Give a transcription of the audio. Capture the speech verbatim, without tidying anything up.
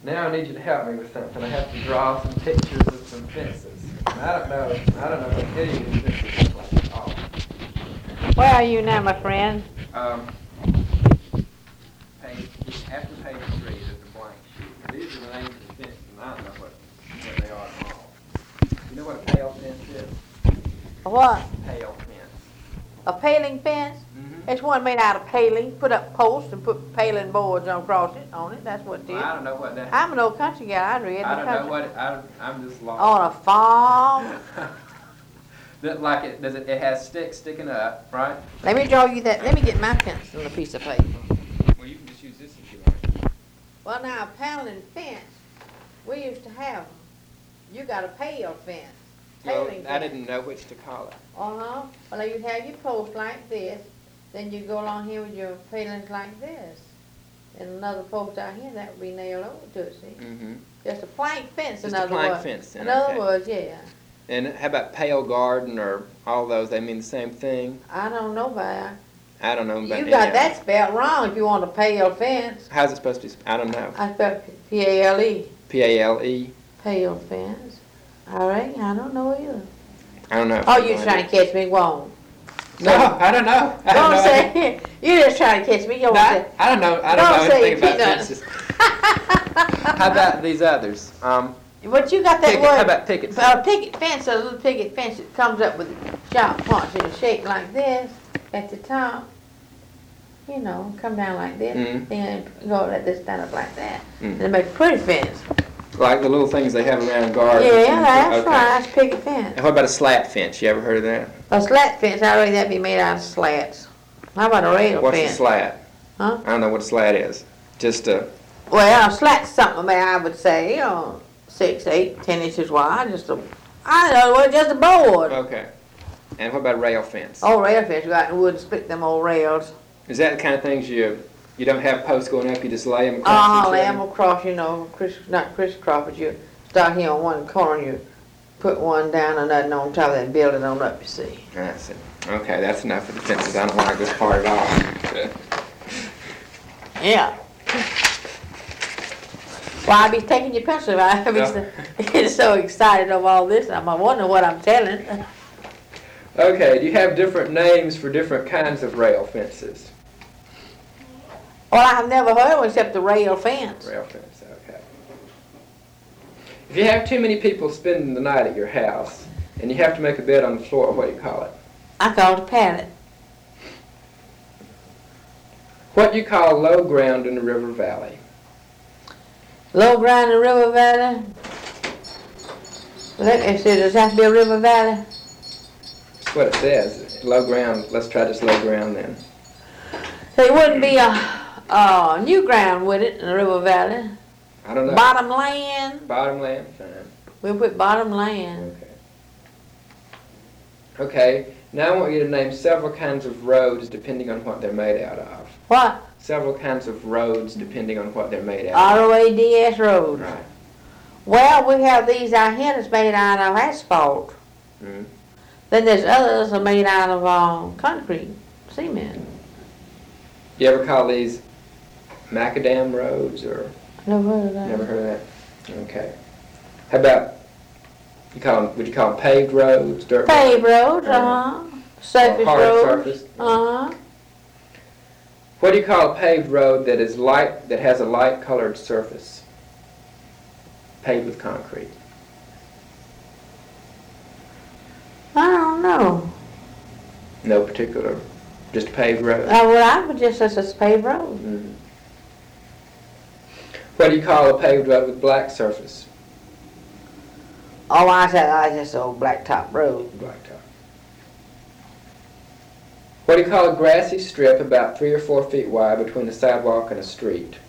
Now I need you to help me with something. I have to draw some pictures of some fences. And I don't know, I don't know what any of these fences look like at all. Where are you now, my friend? Um, page, after page three, there's a blank sheet. These are the names of the fences, and I don't know what, what they are at all. You know what a pale fence is? A what? Pale fence. A paling fence? Mm-hmm. It's one made out of paling. Put up posts and put paling boards on across it, on it. That's what it is. Well, I don't know what that is. I'm an old country guy. I read I the don't country. know what it, I, I'm just lost. On a farm. That, like it, does it, it has sticks sticking up, right? Let me draw you that. Let me get my pencil and a piece of paper. Well, you can just use this if you want. Well, now, a paling fence, we used to have them. You got a pale fence. Well, Paling I fence. didn't know which to call it. Uh-huh. Well, now you'd have your post like this. Then you go along here with your palings like this. And another post out here, that would be nailed over to it, see? Mm-hmm. Just a plank fence, Just in a other plank words. fence, then, In other okay. words, yeah. And how about pale garden or all those? They mean the same thing? I don't know, Val. I don't know about You any got of that them. spelled wrong if you want a pale fence. How's it supposed to be? I don't know. I spelled P A L E. P A L E? Pale fence. All right, I don't know either. I don't know. Oh, you're trying to catch me wrong. No, I don't know. I Don't don't know. say, you're just trying to catch me. You don't No, say, I don't know. I don't, Don't know say anything about peanuts. fences. How about these others? Um, but you got that picket, word. how about picket Well, a fence? picket fence, a little picket fence that comes up with sharp points and shape like this at the top. You know, come down like this, Mhm. then go like this, stand up like that. Mhm. And they make a pretty fence. Like the little things they have around gardens. Yeah, and- that's okay. right, that's picket fence. And what about a slat fence? You ever heard of that? A slat fence, I reckon that'd be made out of slats. How about a rail What's fence? a slat? Huh? I don't know what a slat is. Just a. Well, a slat's something, man, I would say, you know, six, eight, ten inches wide, just a, I don't know, well, just a board. Okay. And what about a rail fence? Old rail fence, you got in wood, split them old rails. Is that the kind of things you you don't have posts going up? You just lay them across Uh-huh, each lay other? them across, you know, criss, not crisscross, but you start here on one corner, you put one down and another on top of that, build it on up, you see. That's it. Okay, that's enough of the fences. I don't like this part at all. Yeah. Well, I'll be taking your pencil. I'll be so, get so excited over all this. I'm wondering what I'm telling. Okay, do you have different names for different kinds of rail fences? Well, I've never heard of one except the rail fence. Rail fence, okay. If you have too many people spending the night at your house and you have to make a bed on the floor, what do you call it? I call it a pallet. What do you call low ground in the river valley? Low ground in River Valley. Let me see, does that have to be a river valley? That's what it says. Low ground. Let's try this low ground then. So it wouldn't be a, a new ground, would it, in the river valley? I don't know. Bottom land. Bottom land? Fine. We'll put bottom land. Okay. Okay, now I want you to name several kinds of roads depending on what they're made out of. What? Several kinds of roads depending on what they're made out R O A D S road. of. Right. Well, we have these out here that's made out of asphalt. Mm-hmm. Then there's others that are made out of um, concrete, cement. You ever call these macadam roads or Never heard of that. never heard of that? Okay. How about you call them, would you call them paved roads, dirt Paved roads? roads, uh-huh. Surface hard roads. surface? Uh-huh. What do you call a paved road that is light, that has a light colored surface? Paved with concrete. I don't know. No particular, just a paved road. Uh, well, I would just say it's a paved road. Mhm. What do you call a paved road with black surface? Oh, I said I just old blacktop road. Blacktop. What do you call a grassy strip about three or four feet wide between a sidewalk and a street?